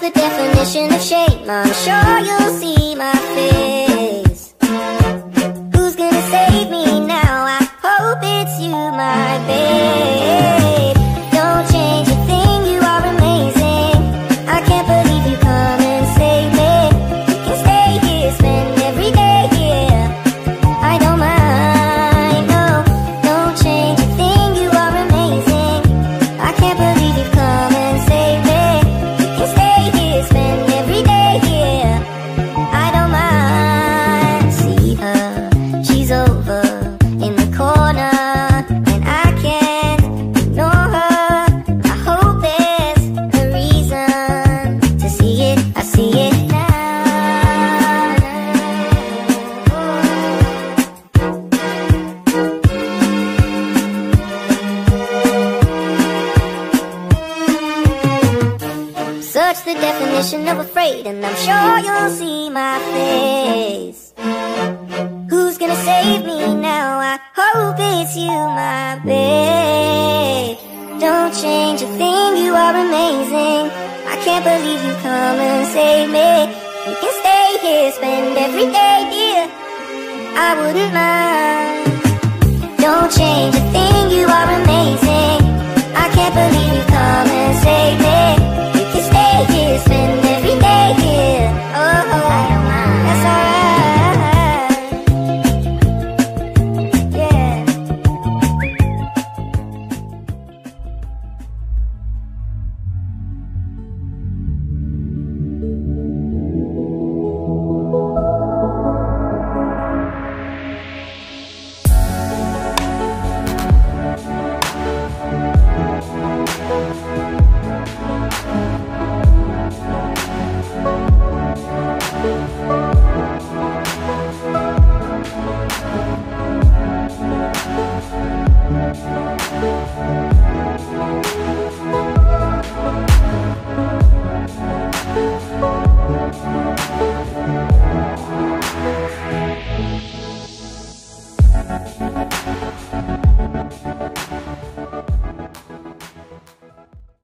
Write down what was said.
the definition of shame, I'm sure you'll see my face. Who's gonna save me now? I hope it's you, my babe. Don't change a thing, you are amazing. I can't believe you come and save me. You can stay here, spend every day here. I don't mind, no. Don't change a thing, you are amazing. I can't believe you come and save me. You can stay here, spend every day here. I don't mind. See her, she's over in the corner, and I can't ignore her. I hope there's a reason to see it. I see it now. Search the definition of afraid, and I'm sure you'll see my face. Who's gonna save me now? I hope it's you, my babe. Don't change a thing, you are amazing. I can't believe you come and save me. You can stay here, spend every day, dear. I wouldn't mind. Don't change a thing, you are amazing.